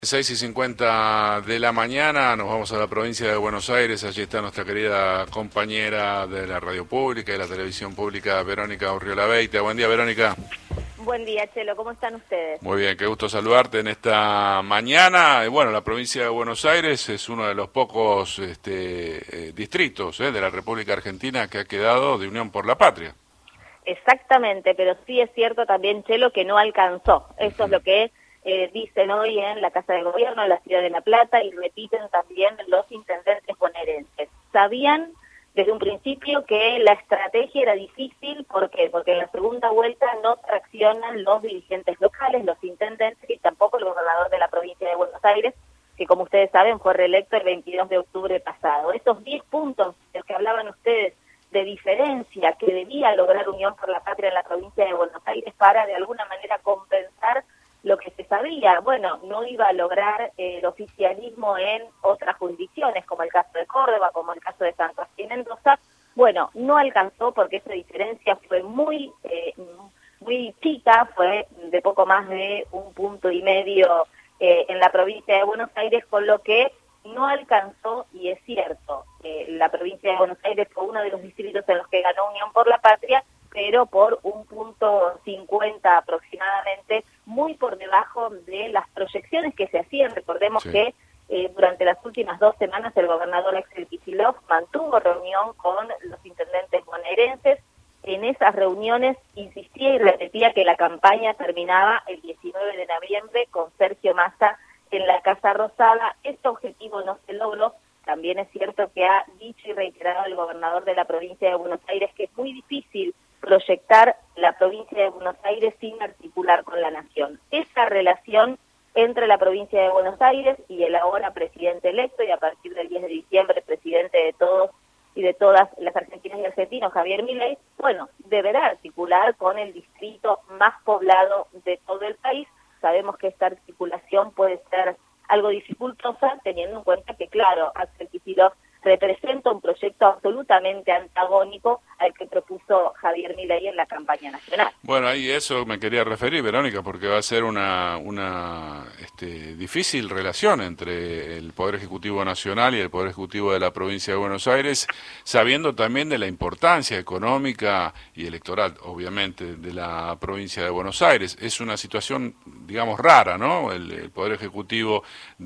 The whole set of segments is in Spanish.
6:50 de la mañana, nos vamos a la provincia de Buenos Aires. Allí está nuestra querida compañera de la radio pública y de la televisión pública, Verónica Urriola Beita. Buen día, Verónica. Buen día, Chelo. ¿Cómo están ustedes? Muy bien, qué gusto saludarte en esta mañana. Bueno, la provincia de Buenos Aires es uno de los pocos distritos de la República Argentina que ha quedado de Unión por la Patria. Exactamente, pero sí es cierto también, Chelo, que no alcanzó. Eso es lo que dicen hoy en la Casa de Gobierno, en la Ciudad de La Plata, y repiten también los intendentes bonaerenses. Sabían desde un principio que la estrategia era difícil. ¿Por qué? Porque en la segunda vuelta no traccionan los dirigentes locales, los intendentes, y tampoco el gobernador de la provincia de Buenos Aires, que como ustedes saben fue reelecto el 22 de octubre pasado. Esos 10 puntos de los que hablaban ustedes de diferencia que debía lograr Unión por la Patria en la provincia de Buenos Aires para de alguna manera compensar lo que se sabía, bueno, no iba a lograr el oficialismo en otras jurisdicciones, como el caso de Córdoba, como el caso de Santa Fe y Mendoza. Bueno, no alcanzó porque esa diferencia fue muy chica, fue de poco más de 1,5 puntos en la provincia de Buenos Aires, con lo que no alcanzó, y es cierto, la provincia de Buenos Aires fue uno de los distritos en los que ganó Unión por la Patria, pero por 1,50 puntos aproximadamente, muy por debajo de las proyecciones que se hacían. Recordemos que durante las últimas 2 semanas el gobernador Axel Kicillof mantuvo reunión con los intendentes bonaerenses. En esas reuniones insistía y repetía que la campaña terminaba el 19 de noviembre con Sergio Massa en la Casa Rosada. Este objetivo no se logró. También es cierto que ha dicho y reiterado el gobernador de la provincia de Buenos Aires que es muy difícil proyectar la provincia de Buenos Aires sin articular con la nación. Esa relación entre la provincia de Buenos Aires y el ahora presidente electo, y a partir del 10 de diciembre presidente de todos y de todas las argentinas y argentinos, Javier Milei, bueno, deberá articular con el distrito más poblado de todo el país. Sabemos que esta articulación puede ser algo dificultosa, teniendo en cuenta que, claro, Axel Kicillof representa un proyecto absolutamente antagónico al que propuso Javier Milei en la campaña nacional. Bueno, ahí eso me quería referir, Verónica, porque va a ser una difícil relación entre el Poder Ejecutivo Nacional y el Poder Ejecutivo de la provincia de Buenos Aires, sabiendo también de la importancia económica y electoral, obviamente, de la provincia de Buenos Aires. Es una situación, digamos, rara, ¿no? El Poder Ejecutivo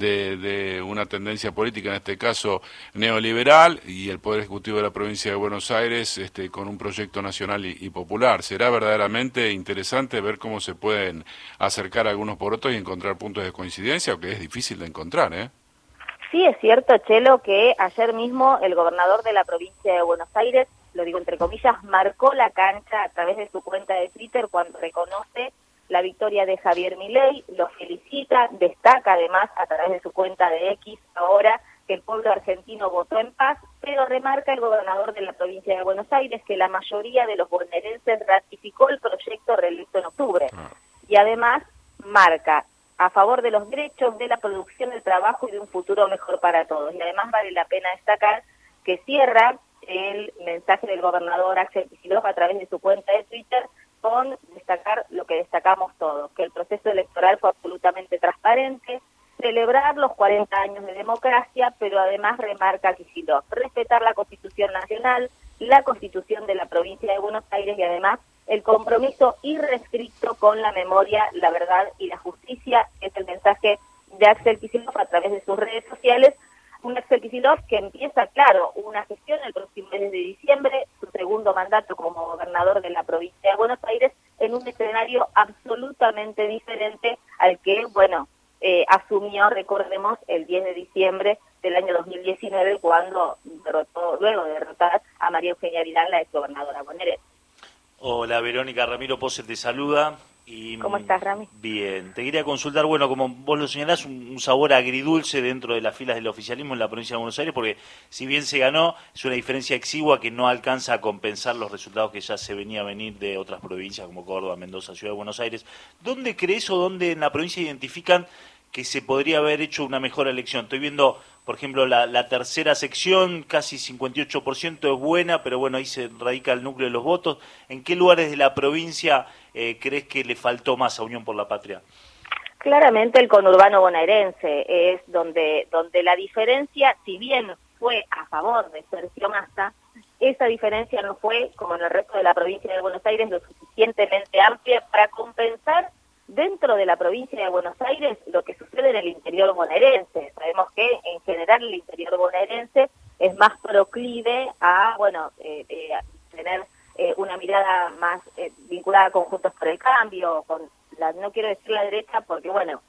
de una tendencia política, en este caso neoliberal, y el Poder Ejecutivo de la provincia de Buenos Aires con un proyecto nacional y popular. Será verdaderamente interesante ver cómo se pueden acercar algunos por otros y encontrar puntos de coincidencia, o que es difícil de encontrar, ¿eh? Sí, es cierto, Chelo, que ayer mismo el gobernador de la provincia de Buenos Aires, lo digo entre comillas, marcó la cancha a través de su cuenta de Twitter cuando reconoce la victoria de Javier Milei, lo felicita, destaca además a través de su cuenta de X ahora que el pueblo argentino votó en paz, pero remarca el gobernador de la provincia de Buenos Aires que la mayoría de los bonaerenses ratificó el proyecto reelecto en octubre. Y además marca a favor de los derechos, de la producción, del trabajo y de un futuro mejor para todos. Y además vale la pena destacar que cierra el mensaje del gobernador Axel Kicillof a través de su cuenta de Twitter con destacar lo que destacamos todos, que el proceso electoral fue absolutamente transparente, celebrar los 40 años de democracia, pero además remarca Kicillof, respetar la Constitución Nacional, la Constitución de la provincia de Buenos Aires y además el compromiso irrestricto con la memoria, la verdad y la justicia. Es el mensaje de Axel Kicillof a través de sus redes sociales. Un Axel Kicillof que empieza, claro, una gestión el próximo mes de diciembre, su segundo mandato como gobernador de la provincia de Buenos Aires, en un escenario absolutamente diferente al que, bueno, asumió, recordemos, el 10 de diciembre del año 2019, cuando luego de derrotar a María Eugenia Vidal, la exgobernadora bonaerense. Hola Verónica, Ramiro Pose te saluda. ¿Cómo estás, Rami? Bien, te quería consultar, bueno, como vos lo señalás, un sabor agridulce dentro de las filas del oficialismo en la provincia de Buenos Aires, porque si bien se ganó, es una diferencia exigua que no alcanza a compensar los resultados que ya se venía a venir de otras provincias como Córdoba, Mendoza, Ciudad de Buenos Aires. ¿Dónde crees o dónde en la provincia identifican que se podría haber hecho una mejor elección? Estoy viendo, por ejemplo, la tercera sección, casi 58% es buena, pero bueno, ahí se radica el núcleo de los votos. ¿En qué lugares de la provincia crees que le faltó más a Unión por la Patria? Claramente el conurbano bonaerense es donde la diferencia, si bien fue a favor de Sergio Massa, esa diferencia no fue, como en el resto de la provincia de Buenos Aires, lo suficientemente amplia para compensar dentro de la provincia de Buenos Aires lo que sucede en el interior bonaerense. Sabemos que en general el interior bonaerense es más proclive a, tener una mirada más vinculada con Juntos por el Cambio, con no quiero decir la derecha porque,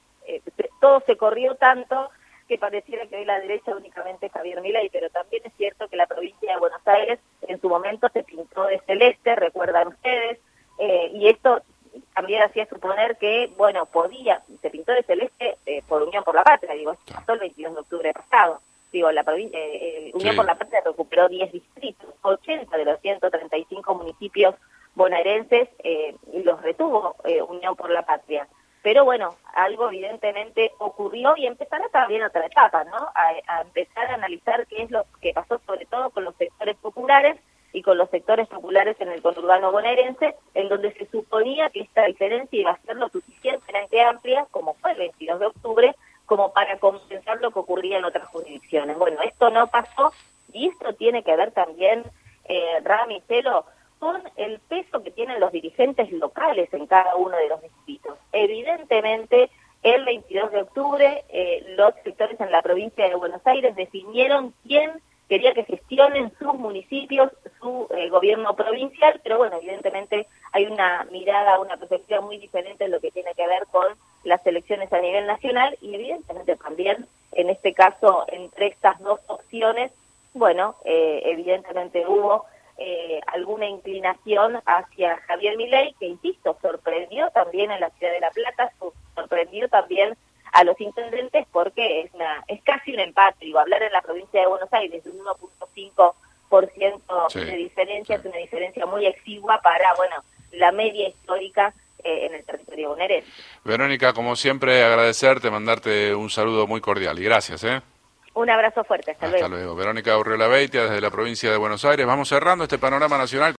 todo se corrió tanto que pareciera que hoy la derecha únicamente es Javier Milei, pero también es cierto que la provincia de Buenos Aires en su momento se pintó de celeste, recuerdan ustedes, y esto también hacía suponer que, se pintó de celeste por Unión por la Patria, esto pasó el 22 de octubre pasado. La provincia, Unión por la Patria recuperó 10 distritos, 80 de los 135 municipios bonaerenses los retuvo Unión por la Patria. Pero algo evidentemente ocurrió y empezará también otra etapa, ¿no? A empezar a analizar qué es lo que pasó sobre todo con los sectores populares y con los sectores populares en el conurbano bonaerense, en donde se suponía que esta diferencia iba a ser lo suficientemente amplia, como fue el 22 de octubre, como para compensar lo que ocurría en otras jurisdicciones. Esto no pasó y esto tiene que ver también, Rami, Celo, con el peso que tienen los dirigentes locales en cada uno de los distritos. Evidentemente, el 22 de octubre, los sectores en la provincia de Buenos Aires definieron quién quería que gestionen sus municipios, su gobierno provincial, pero evidentemente hay una mirada, una perspectiva muy diferente en lo que tiene que ver con las elecciones a nivel nacional y evidentemente también, en este caso, entre estas dos opciones, evidentemente hubo alguna inclinación hacia Javier Milei, que, insisto, sorprendió también en la ciudad de La Plata, sorprendió también a los intendentes porque es casi un empate. Hablar en la provincia de Buenos Aires de un 1.5% de diferencia es una diferencia muy exigua para, la media histórica en el territorio bonaerense. Verónica, como siempre, agradecerte, mandarte un saludo muy cordial y gracias, Un abrazo fuerte, hasta luego. Hasta luego. Verónica Urriola Beitia, desde la provincia de Buenos Aires. Vamos cerrando este panorama nacional.